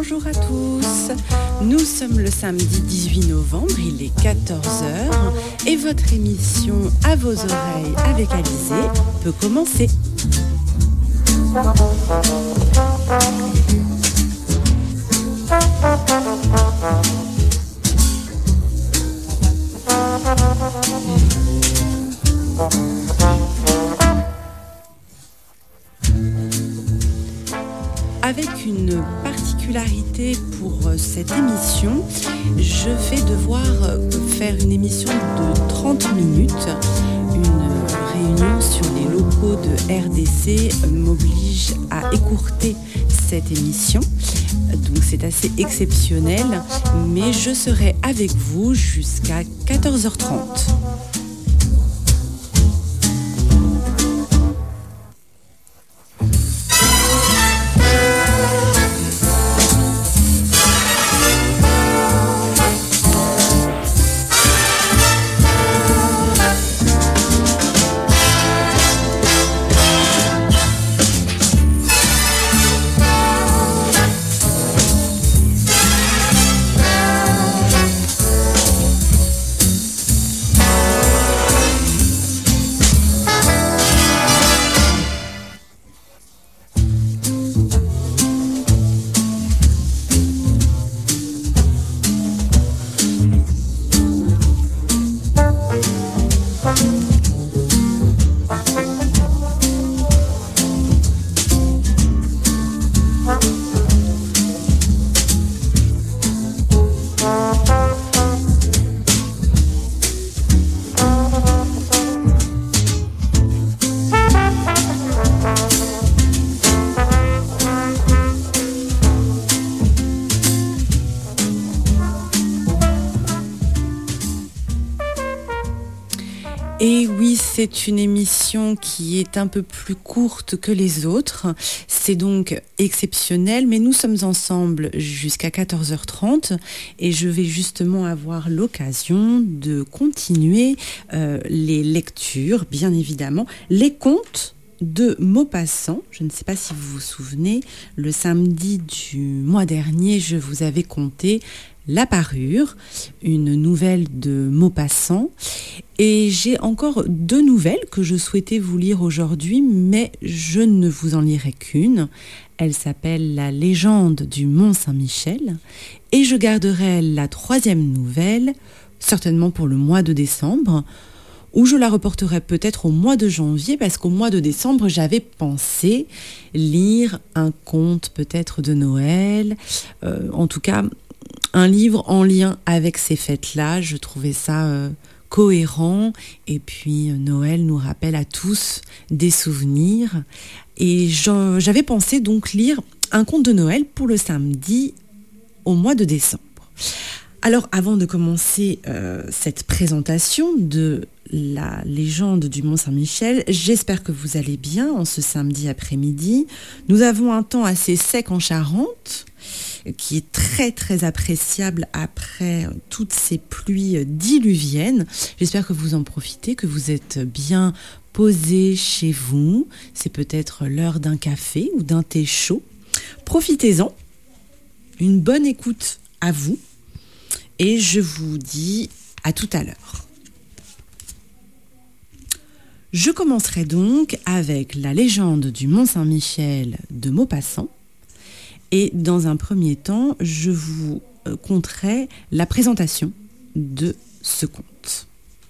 bonjour à tous. Nous sommes le samedi 18 novembre, il est 14 heures et votre émission À vos oreilles avec Alizée peut commencer. Avec une particularité pour cette émission, je vais devoir faire une émission de 30 minutes. Une réunion sur les locaux de RDC m'oblige à écourter cette émission. Donc c'est assez exceptionnel, mais je serai avec vous jusqu'à 14h30. Et oui, c'est une émission qui est un peu plus courte que les autres. C'est donc exceptionnel, mais nous sommes ensemble jusqu'à 14h30 et je vais justement avoir l'occasion de continuer les lectures, bien évidemment, les contes de Maupassant. Je ne sais pas si vous vous souvenez, le samedi du mois dernier, je vous avais conté La Parure, une nouvelle de Maupassant. Et j'ai encore deux nouvelles que je souhaitais vous lire aujourd'hui, mais je ne vous en lirai qu'une. Elle s'appelle La légende du Mont Saint-Michel. Et je garderai la troisième nouvelle, certainement pour le mois de décembre, ou je la reporterai peut-être au mois de janvier, parce qu'au mois de décembre, j'avais pensé lire un conte peut-être de Noël, en tout cas un livre en lien avec ces fêtes-là. Je trouvais ça cohérent, et puis Noël nous rappelle à tous des souvenirs, et j'avais pensé donc lire un conte de Noël pour le samedi au mois de décembre. Alors avant de commencer cette présentation de la légende du Mont Saint-Michel, j'espère que vous allez bien en ce samedi après-midi. Nous avons un temps assez sec en Charente, qui est très très appréciable après toutes ces pluies diluviennes. J'espère que vous en profitez, que vous êtes bien posé chez vous. C'est peut-être l'heure d'un café ou d'un thé chaud. Profitez-en. Une bonne écoute à vous. Et je vous dis à tout à l'heure. Je commencerai donc avec la légende du Mont Saint-Michel de Maupassant. Et dans un premier temps, je vous conterai la présentation de ce conte.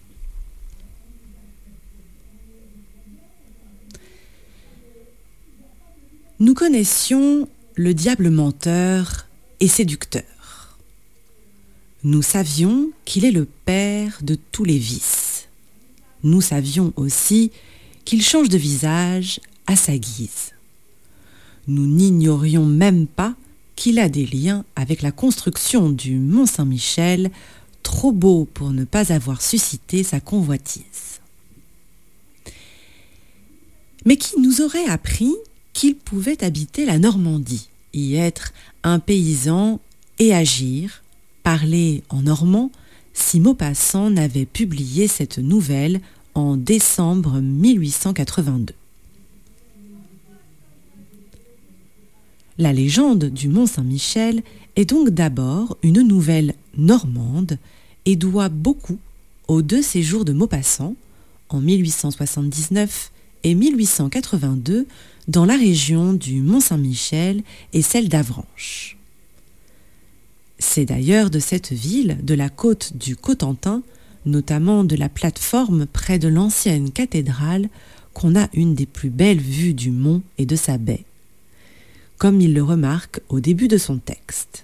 Nous connaissions le diable menteur et séducteur. Nous savions qu'il est le père de tous les vices. Nous savions aussi qu'il change de visage à sa guise. Nous n'ignorions même pas qu'il a des liens avec la construction du Mont Saint-Michel, trop beau pour ne pas avoir suscité sa convoitise. Mais qui nous aurait appris qu'il pouvait habiter la Normandie, y être un paysan et agir, parler en normand, si Maupassant n'avait publié cette nouvelle en décembre 1882. La légende du Mont Saint-Michel est donc d'abord une nouvelle normande et doit beaucoup aux deux séjours de Maupassant, en 1879 et 1882, dans la région du Mont Saint-Michel et celle d'Avranches. C'est d'ailleurs de cette ville, de la côte du Cotentin, notamment de la plateforme près de l'ancienne cathédrale, qu'on a une des plus belles vues du mont et de sa baie, comme il le remarque au début de son texte.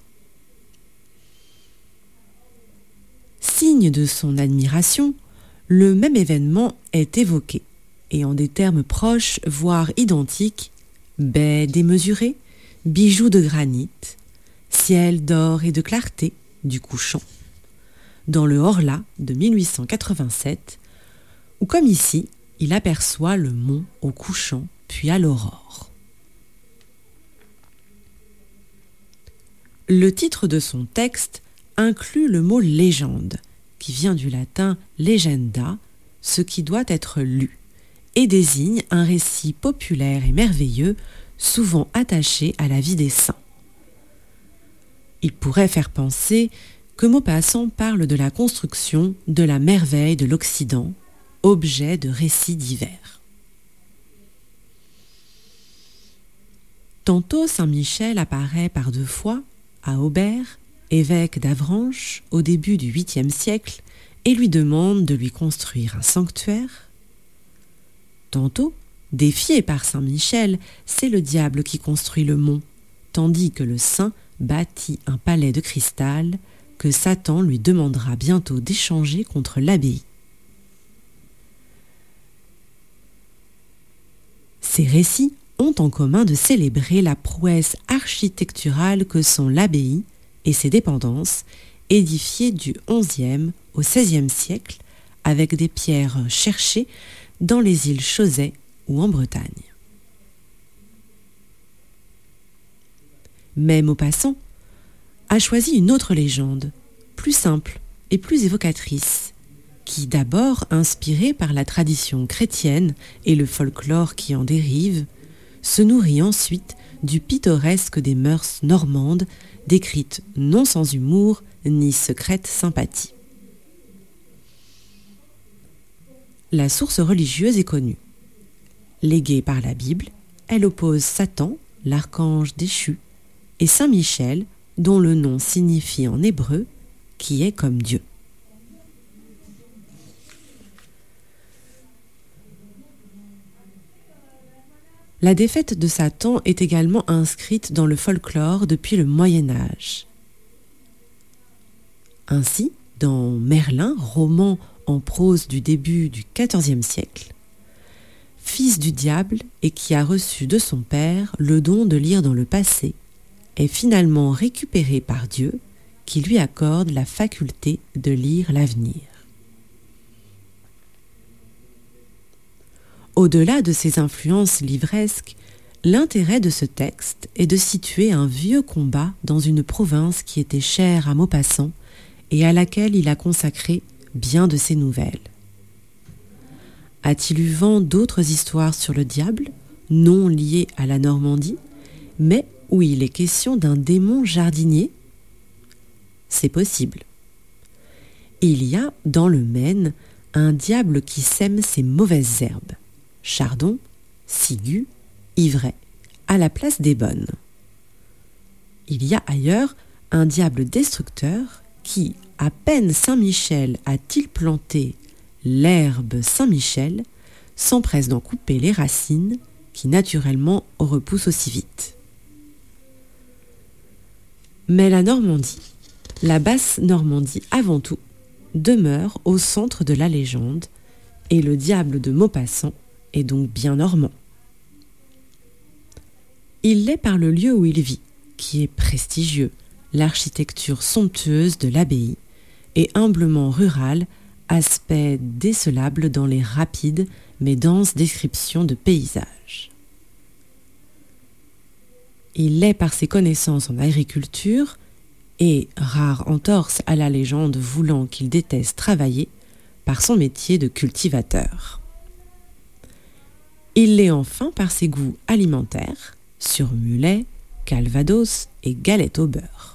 Signe de son admiration, le même événement est évoqué, et en des termes proches, voire identiques, baie démesurée, bijoux de granit, ciel d'or et de clarté du couchant, dans le Horla de 1887, où comme ici, il aperçoit le mont au couchant puis à l'aurore. Le titre de son texte inclut le mot légende, qui vient du latin legenda, ce qui doit être lu, et désigne un récit populaire et merveilleux, souvent attaché à la vie des saints. Il pourrait faire penser que Maupassant parle de la construction de la merveille de l'Occident, objet de récits divers. Tantôt Saint-Michel apparaît par deux fois à Aubert, évêque d'Avranches au début du 8e siècle, et lui demande de lui construire un sanctuaire. Tantôt, défié par Saint-Michel, c'est le diable qui construit le mont, tandis que le saint bâtit un palais de cristal que Satan lui demandera bientôt d'échanger contre l'abbaye. Ces récits ont en commun de célébrer la prouesse architecturale que sont l'abbaye et ses dépendances, édifiées du XIe au XVIe siècle avec des pierres cherchées dans les îles Chausey ou en Bretagne. Mais Maupassant a choisi une autre légende, plus simple et plus évocatrice, qui d'abord, inspirée par la tradition chrétienne et le folklore qui en dérive, se nourrit ensuite du pittoresque des mœurs normandes, décrites non sans humour ni secrète sympathie. La source religieuse est connue. Léguée par la Bible, elle oppose Satan, l'archange déchu, et Saint Michel, dont le nom signifie en hébreu « qui est comme Dieu ». La défaite de Satan est également inscrite dans le folklore depuis le Moyen Âge. Ainsi, dans Merlin, roman en prose du début du XIVe siècle, fils du diable et qui a reçu de son père le don de lire dans le passé, est finalement récupéré par Dieu qui lui accorde la faculté de lire l'avenir. Au-delà de ses influences livresques, l'intérêt de ce texte est de situer un vieux combat dans une province qui était chère à Maupassant et à laquelle il a consacré bien de ses nouvelles. A-t-il eu vent d'autres histoires sur le diable, non liées à la Normandie, mais où il est question d'un démon jardinier ? C'est possible. Il y a, dans le Maine, un diable qui sème ses mauvaises herbes. Chardon, ciguë, ivraie, à la place des bonnes. Il y a ailleurs un diable destructeur qui, à peine Saint-Michel a-t-il planté l'herbe Saint-Michel, s'empresse d'en couper les racines qui naturellement repoussent aussi vite. Mais la Normandie, la basse Normandie avant tout, demeure au centre de la légende et le diable de Maupassant est donc bien normand. Il l'est par le lieu où il vit, qui est prestigieux, l'architecture somptueuse de l'abbaye, et humblement rural, aspect décelable dans les rapides mais denses descriptions de paysages. Il l'est par ses connaissances en agriculture, et, rare entorse à la légende voulant qu'il déteste travailler, par son métier de cultivateur. Il l'est enfin par ses goûts alimentaires, sur mulet, calvados et galettes au beurre.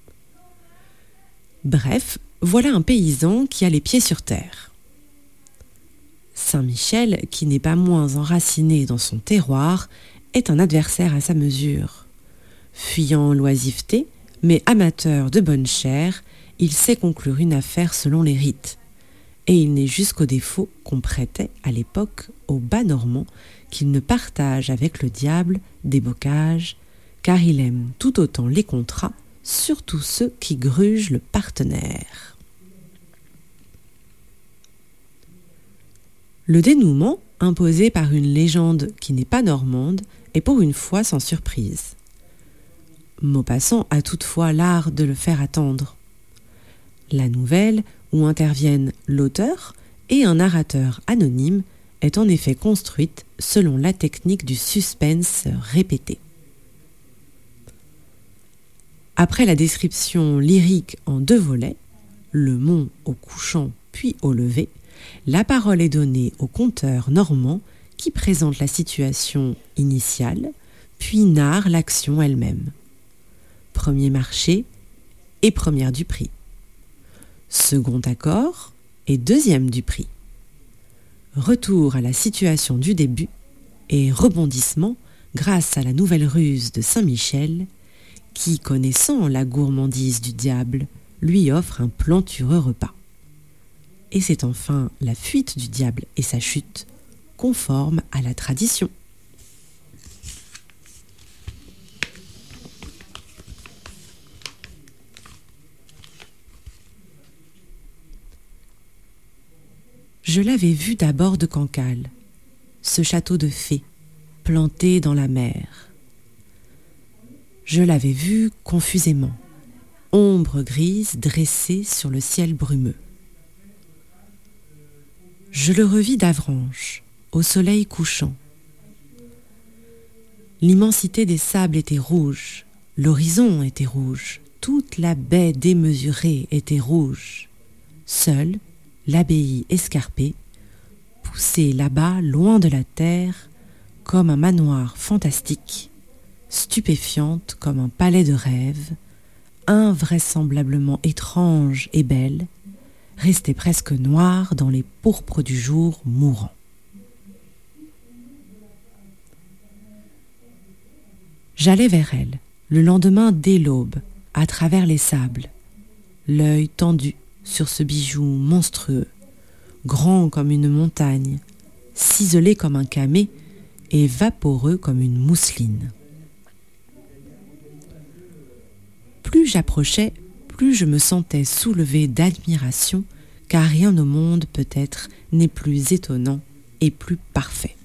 Bref, voilà un paysan qui a les pieds sur terre. Saint-Michel, qui n'est pas moins enraciné dans son terroir, est un adversaire à sa mesure. Fuyant l'oisiveté, mais amateur de bonne chère, il sait conclure une affaire selon les rites. Et il n'est jusqu'au défaut qu'on prêtait à l'époque aux bas normands qu'il ne partage avec le diable des bocages, car il aime tout autant les contrats, surtout ceux qui grugent le partenaire. Le dénouement, imposé par une légende qui n'est pas normande, est pour une fois sans surprise. Maupassant a toutefois l'art de le faire attendre. La nouvelle, où interviennent l'auteur et un narrateur anonyme, est en effet construite selon la technique du suspense répété. Après la description lyrique en 2 volets, le mont au couchant puis au lever, la parole est donnée au conteur normand qui présente la situation initiale, puis narre l'action elle-même. Premier marché et première du prix. Second accord et deuxième du prix. Retour à la situation du début et rebondissement grâce à la nouvelle ruse de Saint-Michel qui, connaissant la gourmandise du diable, lui offre un plantureux repas. Et c'est enfin la fuite du diable et sa chute, conforme à la tradition. Je l'avais vu d'abord de Cancale, ce château de fées, planté dans la mer. Je l'avais vu confusément, ombre grise dressée sur le ciel brumeux. Je le revis d'Avranches, au soleil couchant. L'immensité des sables était rouge, l'horizon était rouge, toute la baie démesurée était rouge. Seule, l'abbaye escarpée, poussée là-bas loin de la terre, comme un manoir fantastique, stupéfiante comme un palais de rêve, invraisemblablement étrange et belle, restait presque noire dans les pourpres du jour mourant. J'allais vers elle, le lendemain dès l'aube, à travers les sables, l'œil tendu sur ce bijou monstrueux, grand comme une montagne, ciselé comme un camée et vaporeux comme une mousseline. Plus j'approchais, plus je me sentais soulevé d'admiration, car rien au monde peut-être n'est plus étonnant et plus parfait.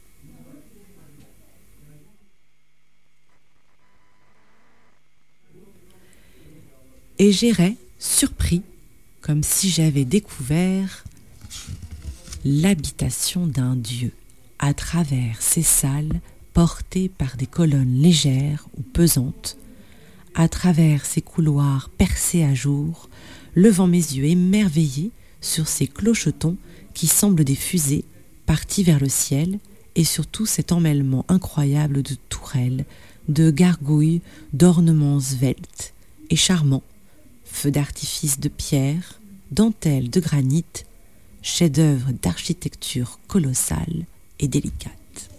Et j'errais, surpris, comme si j'avais découvert l'habitation d'un dieu à travers ces salles portées par des colonnes légères ou pesantes, à travers ces couloirs percés à jour, levant mes yeux émerveillés sur ces clochetons qui semblent des fusées parties vers le ciel, et surtout cet emmêlement incroyable de tourelles, de gargouilles, d'ornements sveltes et charmants, feux d'artifice de pierre, dentelles de granit, chefs-d'œuvre d'architecture colossale et délicate.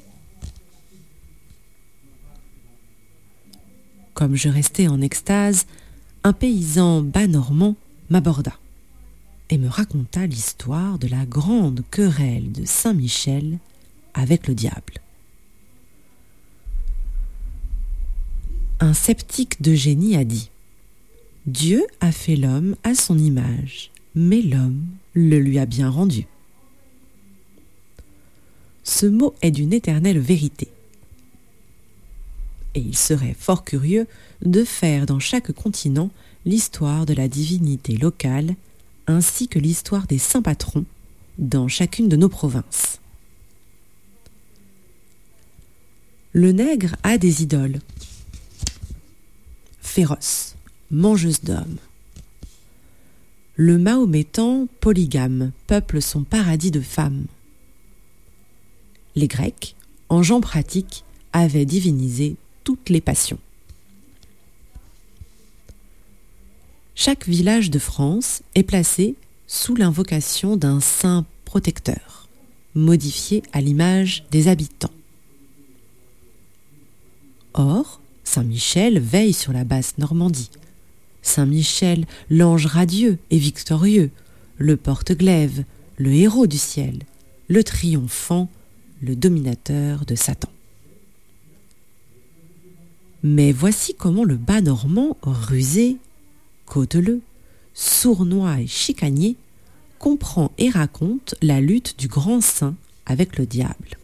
Comme je restais en extase, un paysan bas normand m'aborda et me raconta l'histoire de la grande querelle de Saint-Michel avec le diable. Un sceptique de génie a dit : Dieu a fait l'homme à son image, mais l'homme le lui a bien rendu. Ce mot est d'une éternelle vérité. Et il serait fort curieux de faire dans chaque continent l'histoire de la divinité locale, ainsi que l'histoire des saints patrons dans chacune de nos provinces. Le nègre a des idoles. Féroce, mangeuse d'hommes. Le mahométan, polygame, peuple son paradis de femmes. Les Grecs, en gens pratiques, avaient divinisé toutes les passions. Chaque village de France est placé sous l'invocation d'un saint protecteur, modifié à l'image des habitants. Or, Saint Michel veille sur la basse Normandie. Saint Michel, l'ange radieux et victorieux, le porte-glaive, le héros du ciel, le triomphant, le dominateur de Satan. Mais voici comment le bas normand, rusé, cauteleux, sournois et chicanier, comprend et raconte la lutte du grand saint avec le diable.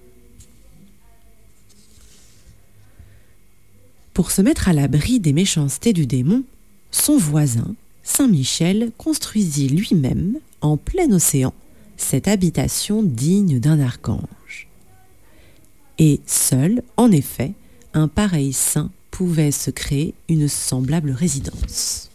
Pour se mettre à l'abri des méchancetés du démon, son voisin, Saint Michel, construisit lui-même, en plein océan, cette habitation digne d'un archange. Et seul, en effet, un pareil saint pouvait se créer une semblable résidence.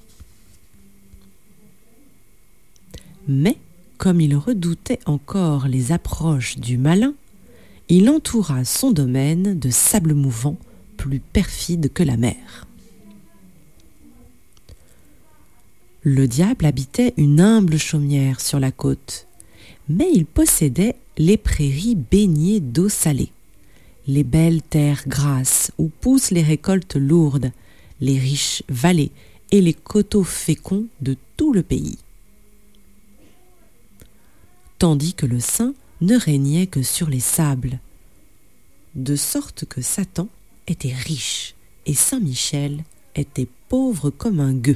Mais, comme il redoutait encore les approches du malin, il entoura son domaine de sables mouvants plus perfides que la mer. Le diable habitait une humble chaumière sur la côte, mais il possédait les prairies baignées d'eau salée, les belles terres grasses où poussent les récoltes lourdes, les riches vallées et les coteaux féconds de tout le pays. Tandis que le saint ne régnait que sur les sables, de sorte que Satan était riche et Saint Michel était pauvre comme un gueux.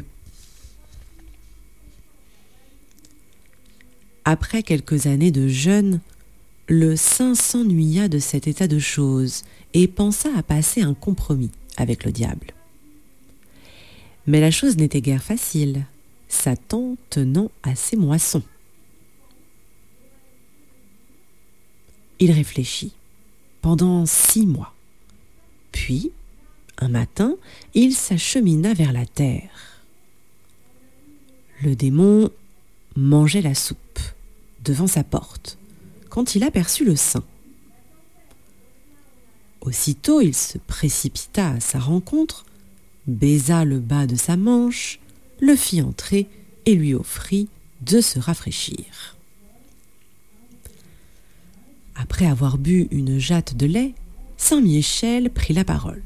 Après quelques années de jeûne, le saint s'ennuya de cet état de choses et pensa à passer un compromis avec le diable. Mais la chose n'était guère facile, Satan tenant à ses moissons. Il réfléchit pendant 6 mois. Puis, un matin, il s'achemina vers la terre. Le démon mangeait la soupe devant sa porte quand il aperçut le saint. Aussitôt, il se précipita à sa rencontre, baisa le bas de sa manche, le fit entrer et lui offrit de se rafraîchir. Après avoir bu une jatte de lait, Saint Michel prit la parole.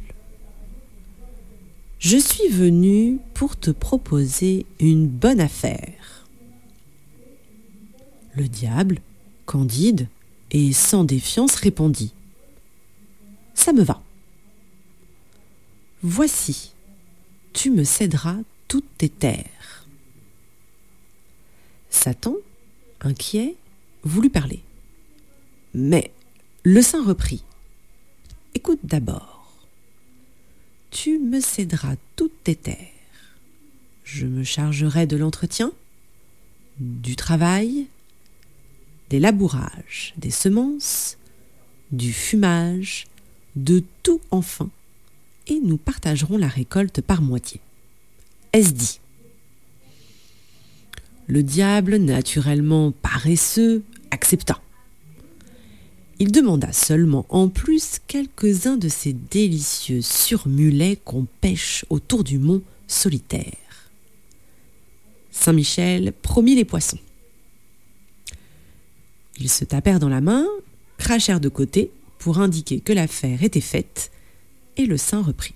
« Je suis venu pour te proposer une bonne affaire. » Le diable, candide et sans défiance, répondit « Ça me va. Voici, tu me céderas toutes tes terres. » Satan, inquiet, voulut parler. Mais le saint reprit. « Écoute d'abord. Tu me céderas toutes tes terres. Je me chargerai de l'entretien, du travail, des labourages, des semences, du fumage, de tout enfin, et nous partagerons la récolte par moitié. Est-ce dit ? » Le diable, naturellement paresseux, accepta. Il demanda seulement en plus quelques-uns de ces délicieux surmulets qu'on pêche autour du mont Solitaire. Saint Michel promit les poissons. Ils se tapèrent dans la main, crachèrent de côté pour indiquer que l'affaire était faite, et le saint reprit.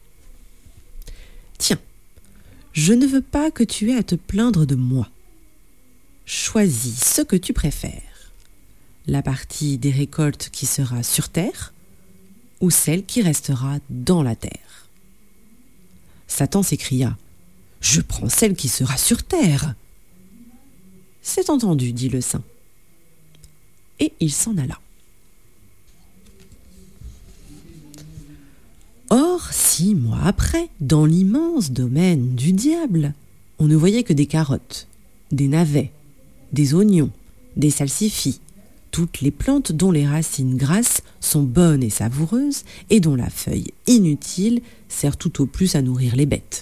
« Tiens, je ne veux pas que tu aies à te plaindre de moi. Choisis ce que tu préfères. La partie des récoltes qui sera sur terre ou celle qui restera dans la terre. » Satan s'écria « Je prends celle qui sera sur terre. » « C'est entendu, dit le saint. Et il s'en alla. Or, 6 mois après, dans l'immense domaine du diable, on ne voyait que des carottes, des navets, des oignons, des salsifis, toutes les plantes dont les racines grasses sont bonnes et savoureuses et dont la feuille inutile sert tout au plus à nourrir les bêtes.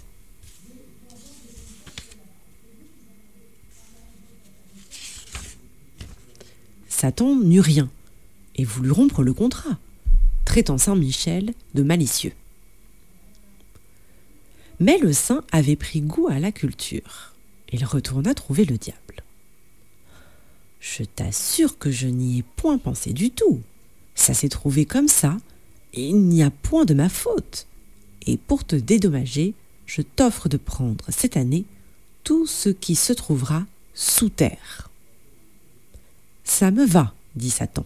Satan n'eut rien et voulut rompre le contrat, traitant Saint Michel de malicieux. Mais le saint avait pris goût à la culture. Il retourna trouver le diable. « Je t'assure que je n'y ai point pensé du tout. Ça s'est trouvé comme ça, et il n'y a point de ma faute. Et pour te dédommager, je t'offre de prendre cette année tout ce qui se trouvera sous terre. »« Ça me va, » dit Satan.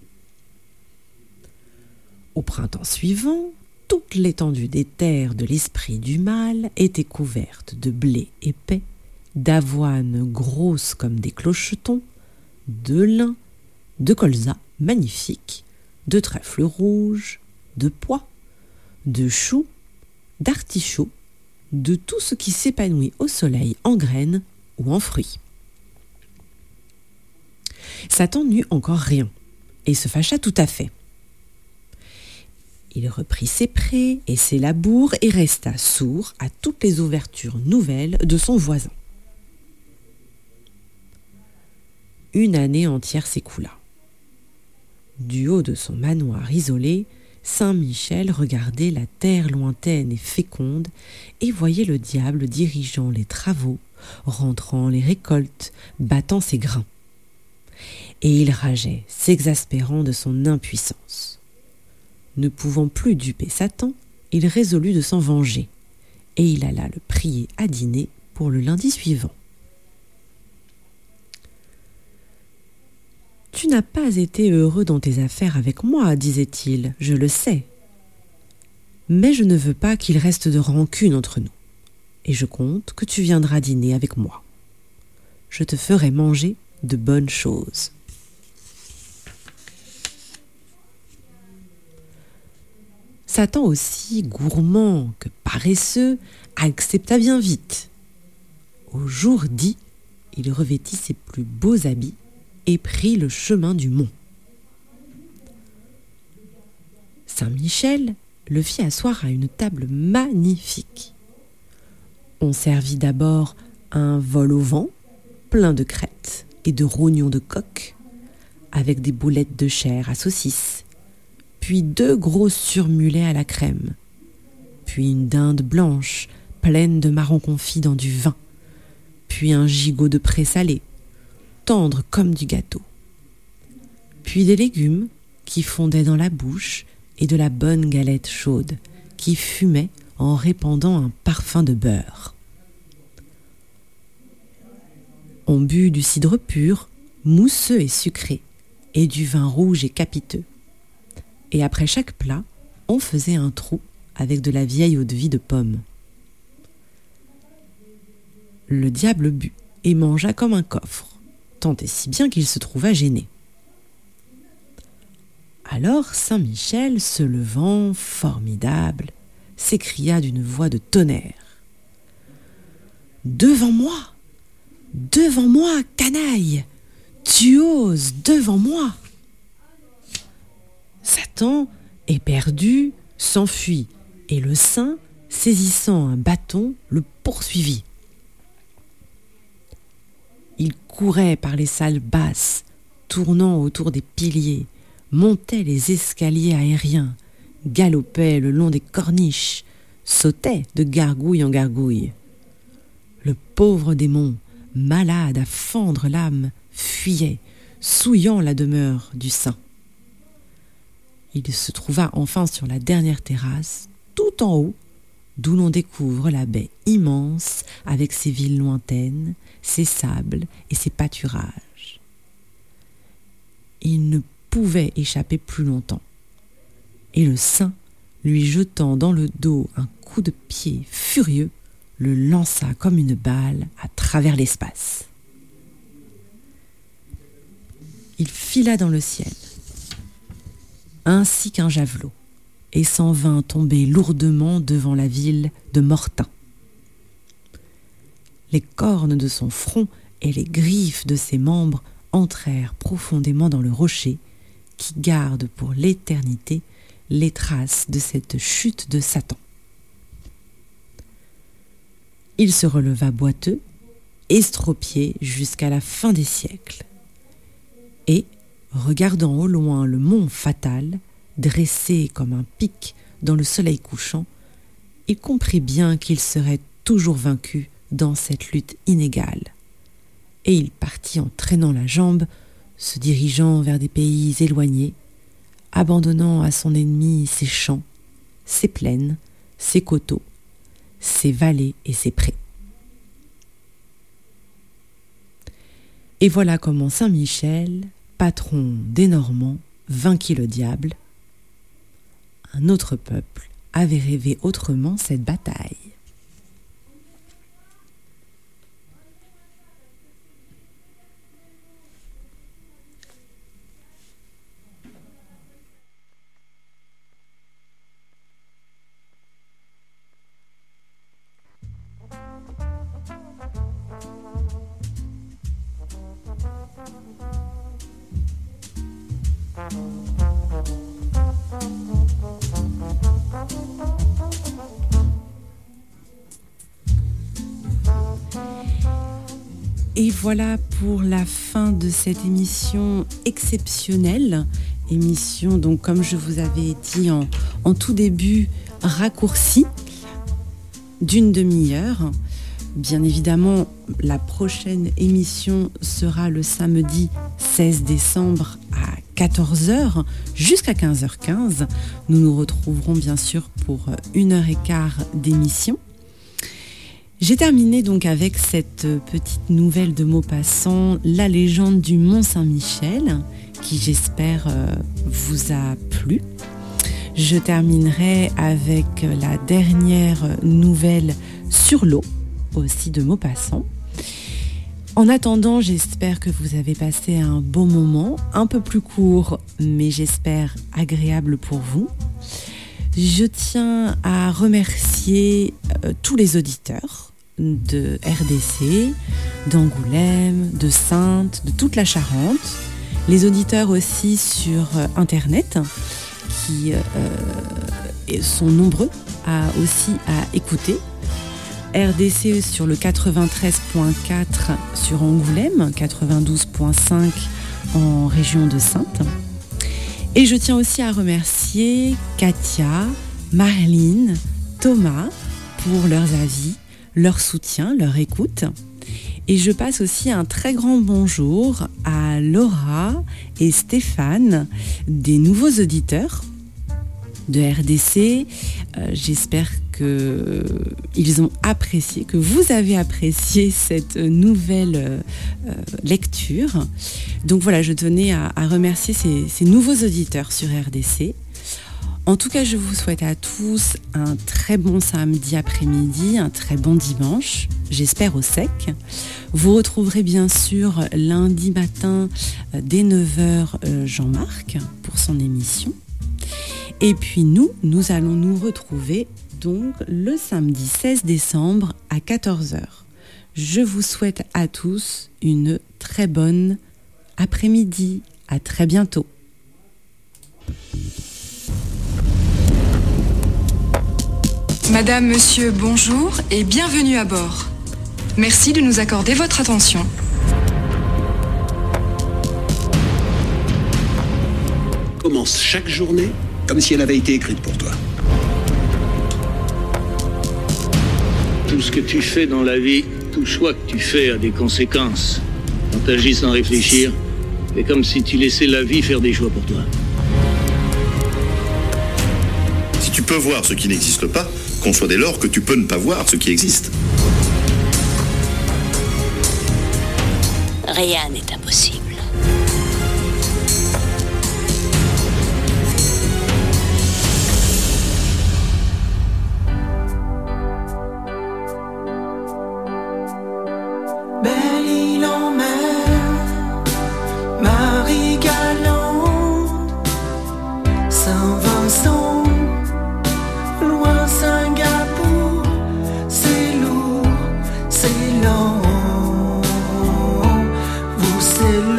Au printemps suivant, toute l'étendue des terres de l'esprit du mal était couverte de blé épais, d'avoine grosse comme des clochetons, de lin, de colza magnifiques, de trèfles rouges, de pois, de choux, d'artichauts, de tout ce qui s'épanouit au soleil en graines ou en fruits. Satan n'eut encore rien et se fâcha tout à fait. Il reprit ses prés et ses labours et resta sourd à toutes les ouvertures nouvelles de son voisin. Une année entière s'écoula. Du haut de son manoir isolé, Saint-Michel regardait la terre lointaine et féconde et voyait le diable dirigeant les travaux, rentrant les récoltes, battant ses grains. Et il rageait, s'exaspérant de son impuissance. Ne pouvant plus duper Satan, il résolut de s'en venger, et il alla le prier à dîner pour le lundi suivant. « Tu n'as pas été heureux dans tes affaires avec moi, disait-il, je le sais. Mais je ne veux pas qu'il reste de rancune entre nous, et je compte que tu viendras dîner avec moi. Je te ferai manger de bonnes choses. » Satan, aussi gourmand que paresseux, accepta bien vite. Au jour dit, il revêtit ses plus beaux habits et prit le chemin du mont. Saint-Michel le fit asseoir à une table magnifique. On servit d'abord un vol au vent, plein de crêtes et de rognons de coq, avec des boulettes de chair à saucisse, puis 2 gros surmulets à la crème, puis une dinde blanche pleine de marrons confits dans du vin, puis un gigot de pré salé, tendre comme du gâteau, puis des légumes qui fondaient dans la bouche et de la bonne galette chaude qui fumait en répandant un parfum de beurre. On but du cidre pur, mousseux et sucré, et du vin rouge et capiteux. Et après chaque plat, on faisait un trou avec de la vieille eau-de-vie de pomme. Le diable but et mangea comme un coffre, tant et si bien qu'il se trouva gêné. Alors Saint-Michel, se levant, formidable, s'écria d'une voix de tonnerre. « Devant moi, canaille! Tu oses devant moi !» Satan, éperdu, s'enfuit, et le saint, saisissant un bâton, le poursuivit. Il courait par les salles basses, tournant autour des piliers, montait les escaliers aériens, galopait le long des corniches, sautait de gargouille en gargouille. Le pauvre démon, malade à fendre l'âme, fuyait, souillant la demeure du saint. Il se trouva enfin sur la dernière terrasse, tout en haut, d'où l'on découvre la baie immense avec ses villes lointaines, ses sables et ses pâturages. Il ne pouvait échapper plus longtemps, et le saint, lui jetant dans le dos un coup de pied furieux, le lança comme une balle à travers l'espace. Il fila dans le ciel, ainsi qu'un javelot, et s'en vint tomber lourdement devant la ville de Mortain. Les cornes de son front et les griffes de ses membres entrèrent profondément dans le rocher qui garde pour l'éternité les traces de cette chute de Satan. Il se releva boiteux, estropié jusqu'à la fin des siècles, et, regardant au loin le mont fatal, dressé comme un pic dans le soleil couchant, il comprit bien qu'il serait toujours vaincu dans cette lutte inégale. Et il partit en traînant la jambe, se dirigeant vers des pays éloignés, abandonnant à son ennemi ses champs, ses plaines, ses coteaux, ses vallées et ses prés. Et voilà comment Saint Michel, patron des Normands, vainquit le diable. Un autre peuple avait rêvé autrement cette bataille. Et voilà pour la fin de cette émission exceptionnelle. Émission, donc, comme je vous avais dit en tout début, raccourcie d'une demi-heure. Bien évidemment, la prochaine émission sera le samedi 16 décembre à 14h jusqu'à 15h15. Nous nous retrouverons bien sûr pour 1h15 d'émission. J'ai terminé donc avec cette petite nouvelle de Maupassant, la légende du Mont Saint-Michel, qui j'espère vous a plu. Je terminerai avec la dernière nouvelle sur l'eau, aussi de Maupassant. En attendant, j'espère que vous avez passé un bon moment, un peu plus court, mais j'espère agréable pour vous. Je tiens à remercier tous les auditeurs de RDC, d'Angoulême, de Saintes, de toute la Charente, les auditeurs aussi sur Internet qui sont nombreux aussi à écouter. RDC sur le 93.4 sur Angoulême, 92.5 en région de Saintes. Et je tiens aussi à remercier Katia, Marline, Thomas pour leurs avis, leur soutien, leur écoute. Et je passe aussi un très grand bonjour à Laura et Stéphane, des nouveaux auditeurs de RDC. J'espère qu'ils ont apprécié, que vous avez apprécié cette nouvelle lecture. Donc voilà, je tenais à remercier ces nouveaux auditeurs sur RDC. En tout cas, je vous souhaite à tous un très bon samedi après-midi, un très bon dimanche, j'espère au sec. Vous retrouverez bien sûr lundi matin dès 9h Jean-Marc pour son émission. Et puis nous allons nous retrouver donc le samedi 16 décembre à 14h. Je vous souhaite à tous une très bonne après-midi. À très bientôt. Madame, monsieur, bonjour et bienvenue à bord. Merci de nous accorder votre attention. Commence chaque journée comme si elle avait été écrite pour toi. Tout ce que tu fais dans la vie, tout choix que tu fais a des conséquences. Quand tu agis sans réfléchir, c'est comme si tu laissais la vie faire des choix pour toi. Si tu peux voir ce qui n'existe pas, conçois dès lors que tu peux ne pas voir ce qui existe. Rien n'est impossible. Belle île en mer, Marie galante, Saint-Vincent, loin Singapour, c'est lourd, c'est lent, vous c'est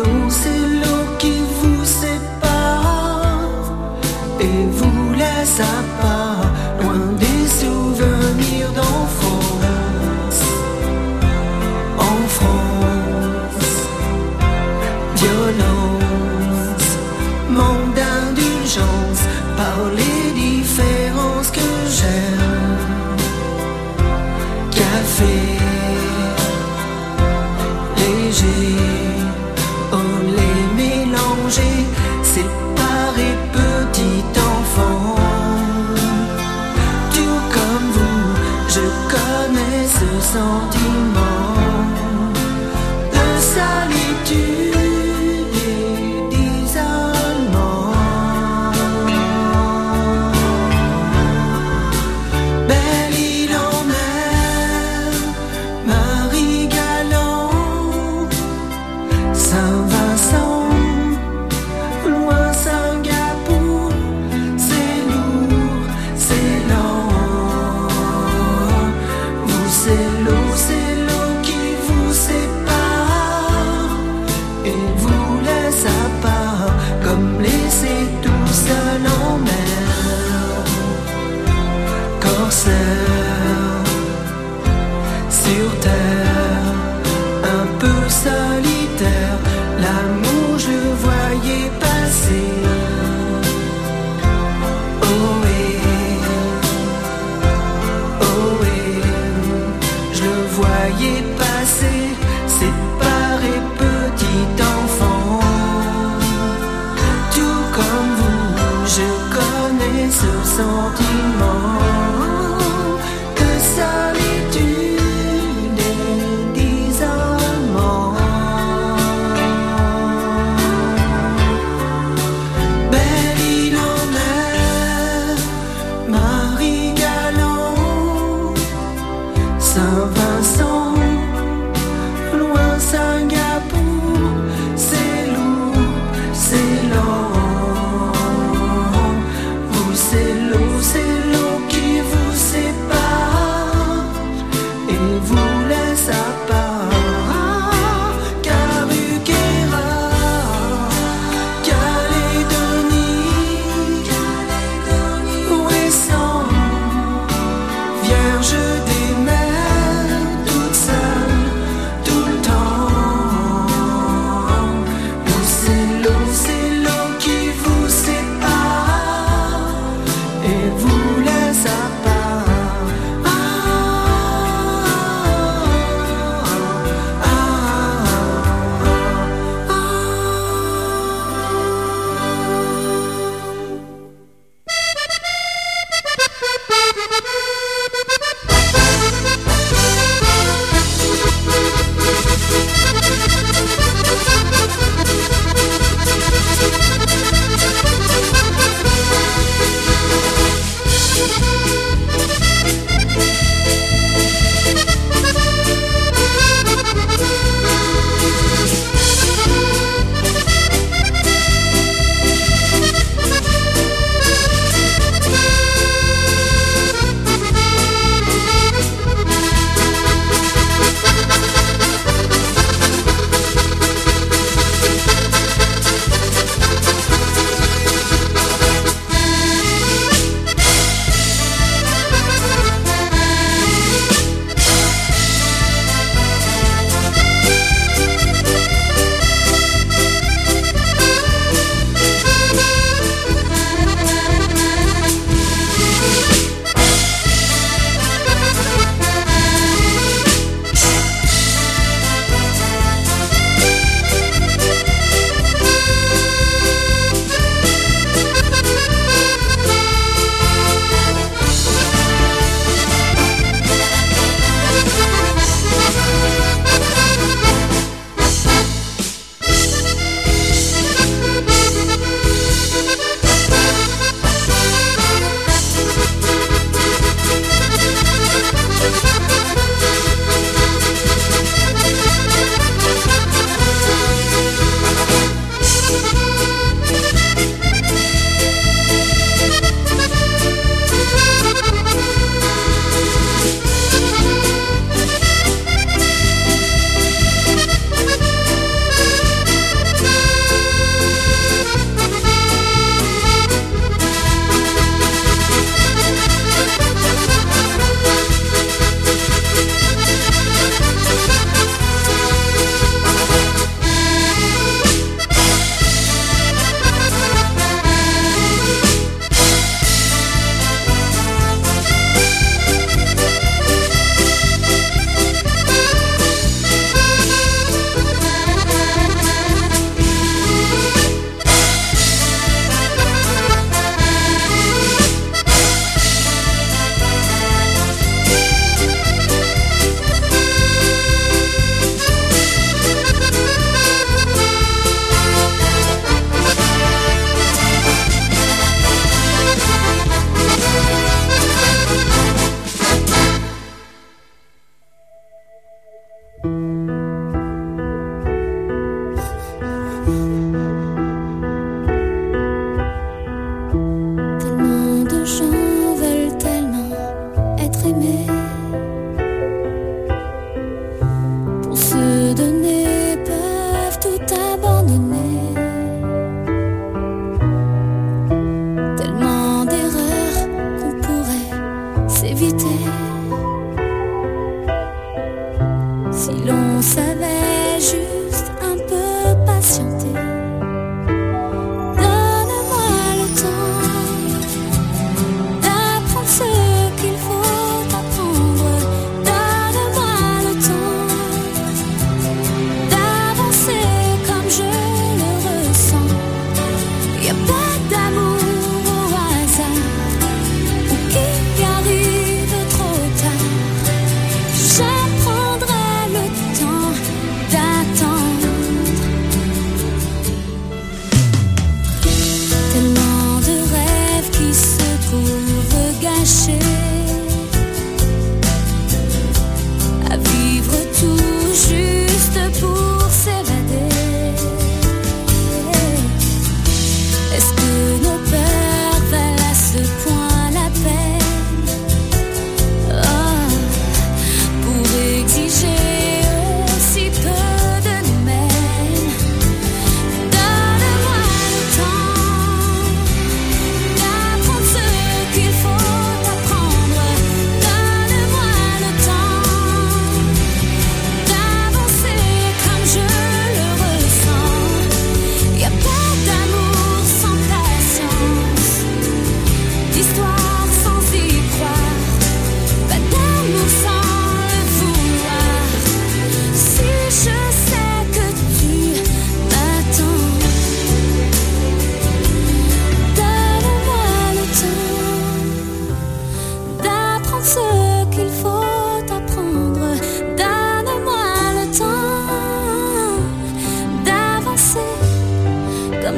sentiment de solitude et d'isolement. Belle île en mer, Marie-Galante, Saint-Vincent, loin Singapour, c'est lourd, c'est lent. Vous, c'est l'eau qui vous sépare et vous laisse à part, comme laissé tout seul en mer. Corsaire, sur terre, un peu solitaire, l'amour je voyais passer. Je le voyais passer, séparé petit enfant. Tout comme vous, je connais ce sentiment.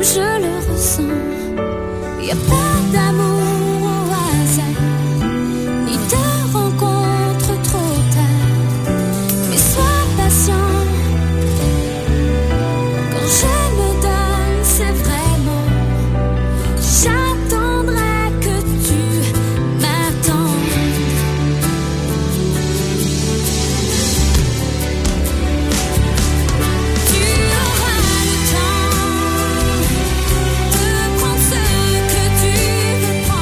je le ressens. Y a pas d'amour au hasard, ni de rencontre trop tard. Mais sois patient, quand je me donne, c'est vraiment. J'attendrai que tu m'attendes. Tu auras le temps de prendre ce que tu veux prendre.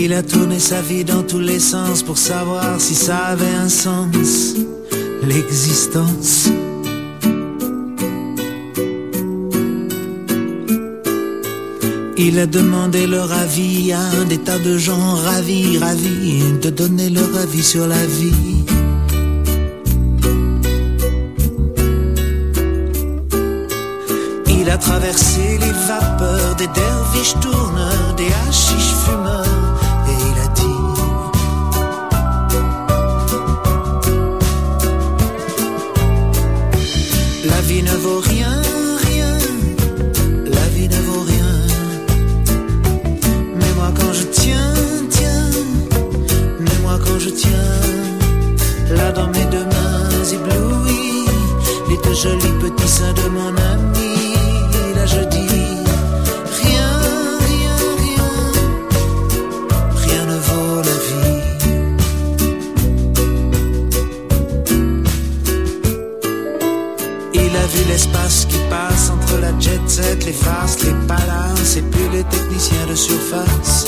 Il a tourné sa vie dans tous les sens pour savoir si ça avait un sens, l'existence. Il a demandé leur avis à des tas de gens ravis de donner leur avis sur la vie. Il a traversé les vapeurs des derviches tourneurs, des hachiches fumeurs, et il a dit: la vie ne vaut rien, rien, la vie ne vaut rien. Mais moi quand je tiens, mais moi quand je tiens, là dans mes deux mains éblouies, les deux jolis petits seins de mon ami. Là je dis, rien, rien, rien, rien ne vaut la vie. Il a vu l'espace qui passe entre la jet set, les farces, les palaces et puis les techniciens de surface.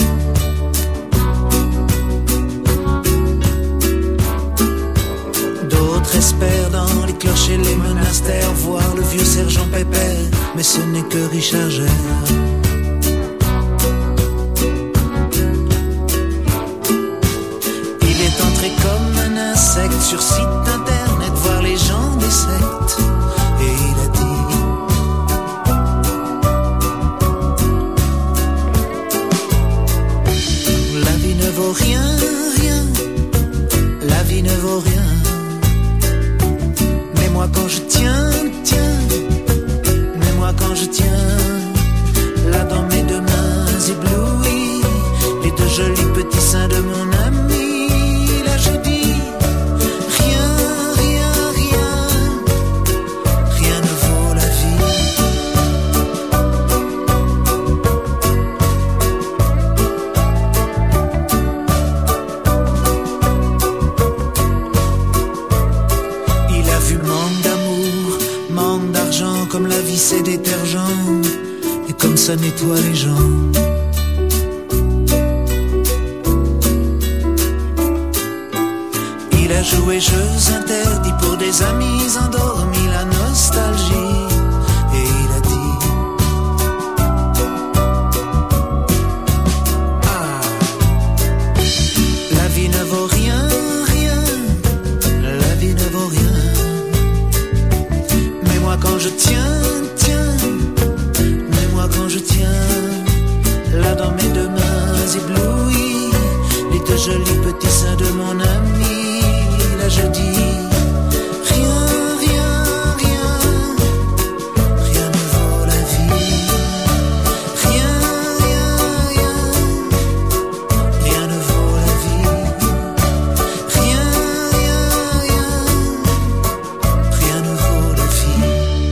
D'autres espèrent dans les clochers, les monastères, voir le vieux sergent Pépère, mais ce n'est que Richard Gere. Il est entré comme un insecte sur site internet, voir les gens des sectes, et il a dit: la vie ne vaut rien, rien, la vie ne vaut rien. Mais moi quand je tiens, mais moi quand je tiens, là dans mes deux mains éblouies, les deux jolis petits seins de mon ami, là je dis, rien, rien, rien, rien ne vaut la vie. Il a vu manque d'amour, manque d'argent, comme la vie c'est détergent, et comme ça nettoie les gens. Il a joué jeux interdits pour des amis endormis, la nostalgie, et il a dit: ah, la vie ne vaut rien, rien, la vie ne vaut rien. Mais moi quand je tiens, mais moi quand je tiens, là dans mes deux mains éblouies, les deux jolis petits seins de mon ami, là je dis, rien, rien, rien, rien ne vaut la vie. Rien, rien, rien, rien ne vaut la vie. Rien, rien, rien, rien ne vaut la vie.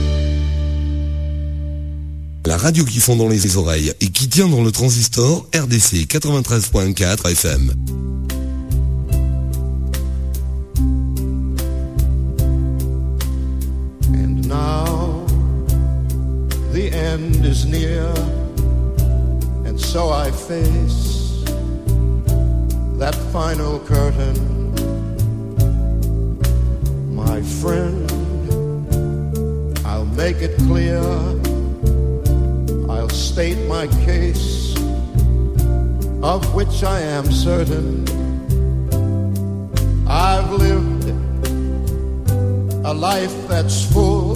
La radio qui fond dans les oreilles et qui tient dans le transistor RDC 93.4 FM. And now the end is near, and so I face that final curtain. My friend, I'll make it clear, I'll state my case, of which I am certain. I've lived a life that's full.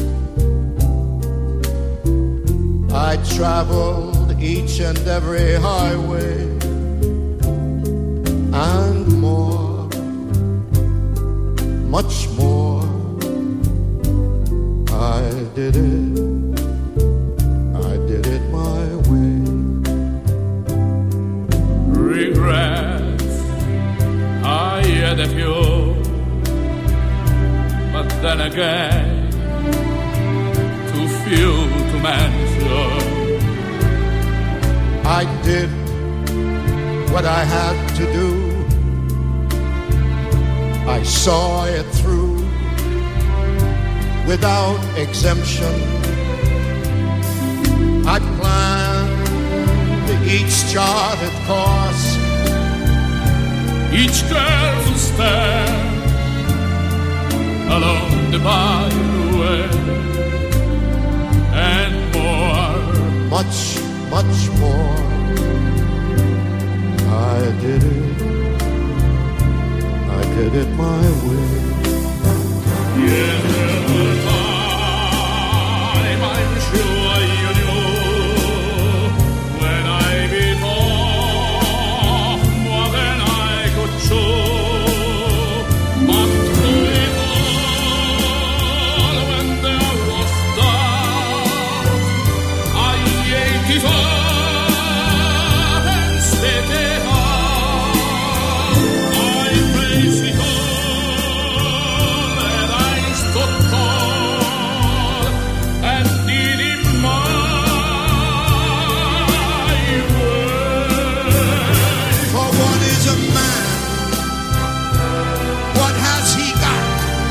I traveled each and every highway and more, much more. I did it my way. Regrets, I had a few, but then again, too few to mention. I did what I had to do. I saw it through without exemption. I planned each charted course each girl's stare along the byway, and more, much, much more. I did it my way. Yes, there was a time I'm sure you knew when I bit off more than I could chew. But through it all, when there was doubt, I ate it up and spit it out. I faced it all and I stood tall and did it my way. For what is a man? What has he got?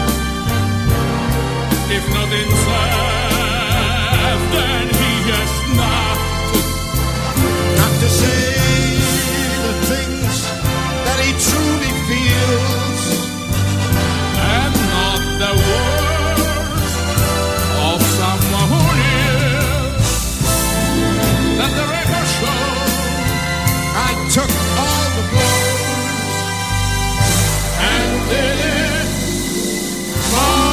If nothing said, then he has not. Not to say the things that he truly feels. And not the words of someone who lives. Let the record show I took all the blows and did it my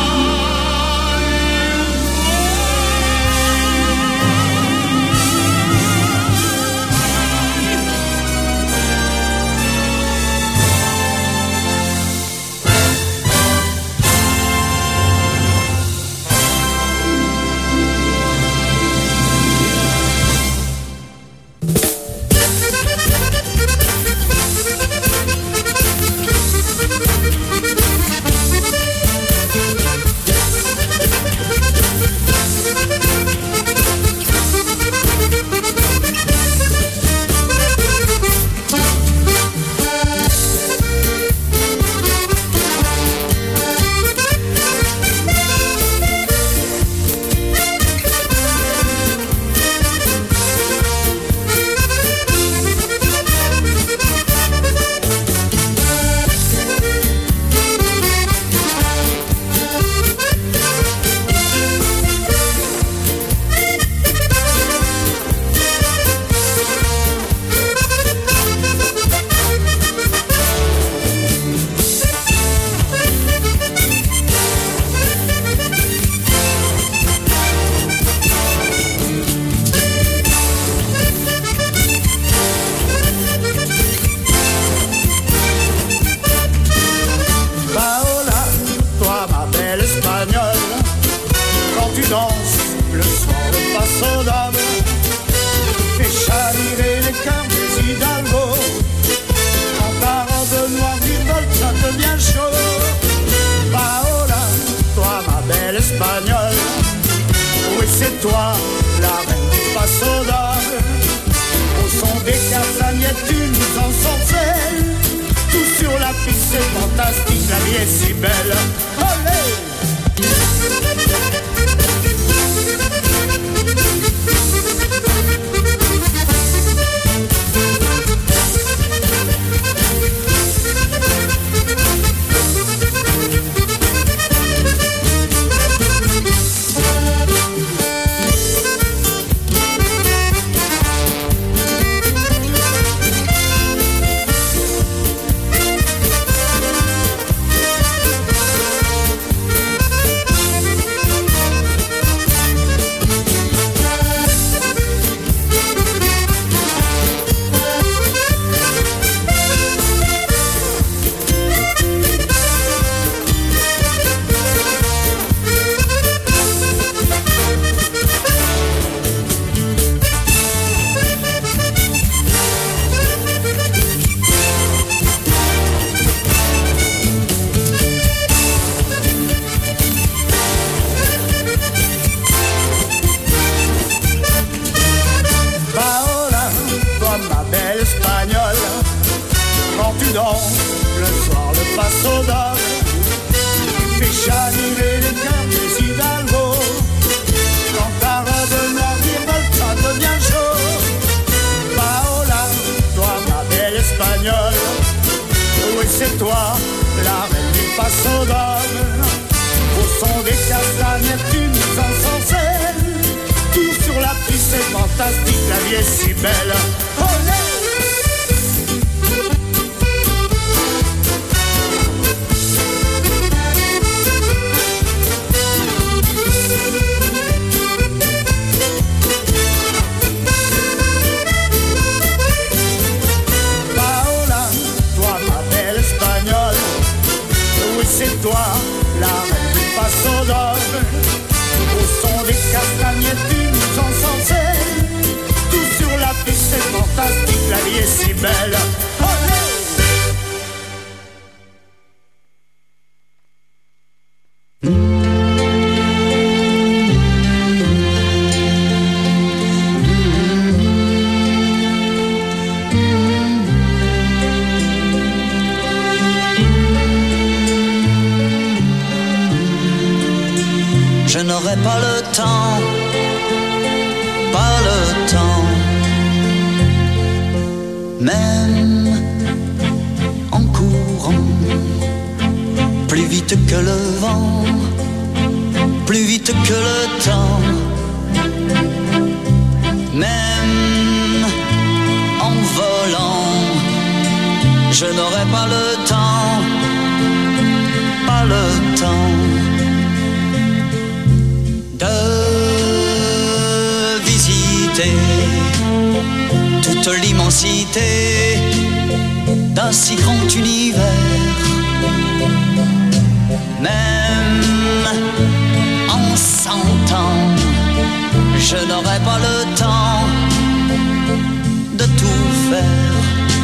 Paola, toi ma belle espagnole, quand tu danses le soir le paso doble, fais chavirer les cœurs des hidalgos. Quand ta robe noire virevolte, ça devient chaud. Paola, toi ma belle espagnole, oui c'est toi la reine du paso doble. Au son des casagnettes tu nous ensorcelles. Tout sur la piste c'est fantastique, la vie est si belle. Olé! la reine du passo d'homme. Au son des castagnettes d'une mise en scène, tout sur la piste c'est fantastique, la vie est si belle. Olé! C'est toi, la reine du passo d'homme. Au son des castagnettes d'une mise en scène, tout sur la piste c'est fantastique, la vie est si belle. Olé! Je n'aurai pas le temps, pas le temps, même en courant, plus vite que le vent, plus vite que le temps, même en volant, je n'aurai pas le temps, pas le temps de visiter toute l'immensité d'un si grand univers. Même en 100 ans, je n'aurai pas le temps de tout faire.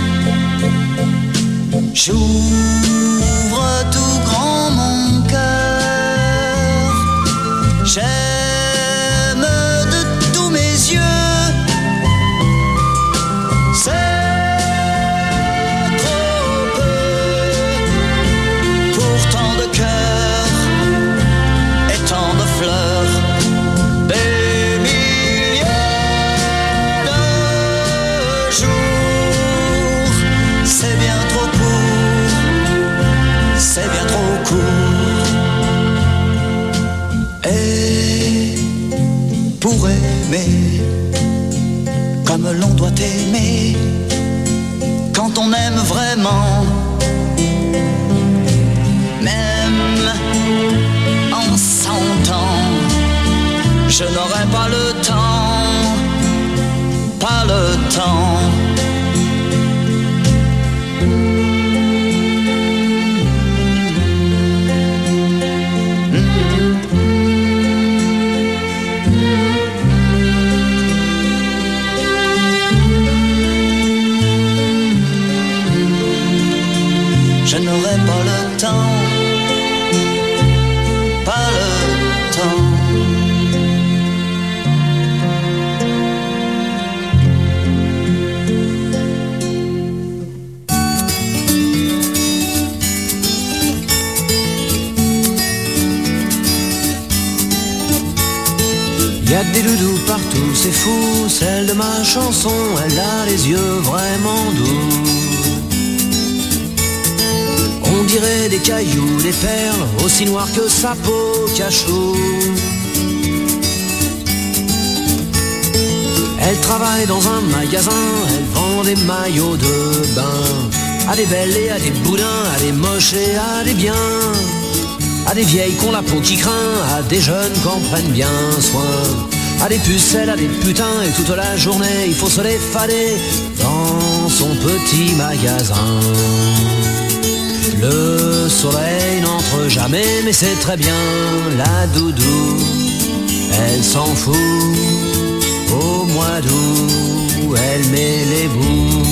J'ouvre tout grand mon cœur, j'aime de tous mes yeux. C'est trop peu pour tant de cœurs et tant de fleurs. Des milliers de jours, c'est bien trop court, c'est bien trop court. Et pour aimer comme l'on doit aimer, quand on aime vraiment, même en 100 ans, je n'aurai pas le temps, pas le temps. Je n'aurai pas le temps, pas le temps. Y a des doudous partout, c'est fou. Celle de ma chanson, elle a les yeux vraiment doux. On dirait des cailloux, des perles, aussi noires que sa peau cachou. Elle travaille dans un magasin, elle vend des maillots de bain. À des belles et à des boudins, à des moches et à des biens. À des vieilles qui ont la peau qui craint, à des jeunes qui en prennent bien soin. À des pucelles, à des putains, et toute la journée il faut se les fader dans son petit magasin. Le soleil n'entre jamais, mais c'est très bien, la doudou, elle s'en fout. Au mois d'août, elle met les bouts.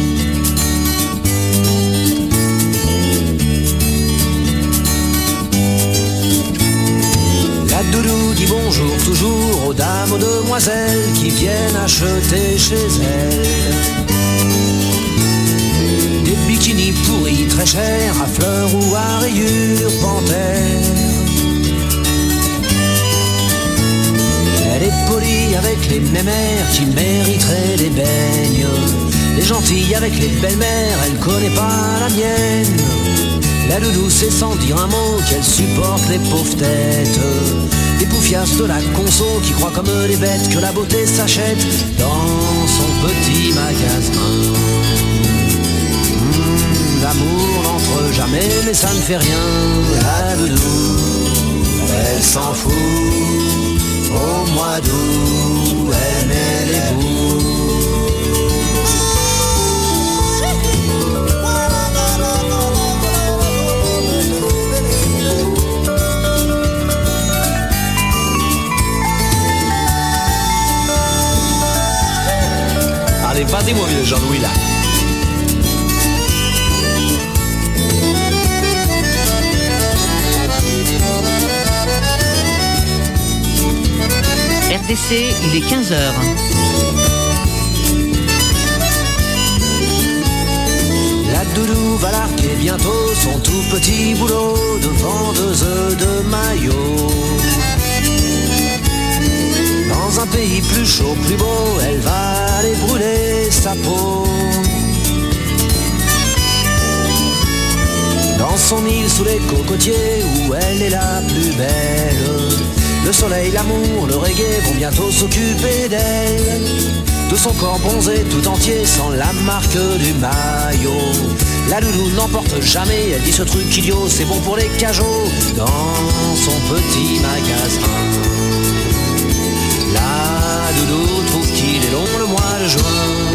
La doudou dit bonjour toujours aux dames, aux demoiselles qui viennent acheter chez elle. Des bikinis pourris très chers, à fleurs ou à rayures panthères. Elle est polie avec les mémères qui mériteraient des beignes. Les gentilles avec les belles-mères, elle connaît pas la mienne. La doudou c'est sans dire un mot qu'elle supporte les pauvres têtes, des poufiasses de la conso qui croient comme des bêtes que la beauté s'achète dans son petit magasin. L'amour n'entre jamais mais ça ne fait rien. La doudou, elle s'en fout. Au mois d'août, elle met les bouts. Allez, vas-y mon vieux Jean-Louis là. RDC, il est 15h. La doudou va larguer bientôt son tout petit boulot de vendeuse de maillots. Dans un pays plus chaud, plus beau, elle va aller brûler sa peau. Dans son île sous les cocotiers où elle est la plus belle, le soleil, l'amour, le reggae vont bientôt s'occuper d'elle. De son corps bronzé tout entier sans la marque du maillot. La doudou n'emporte jamais, elle dit ce truc idiot, c'est bon pour les cajots. Dans son petit magasin, la doudou trouve qu'il est long le mois de juin.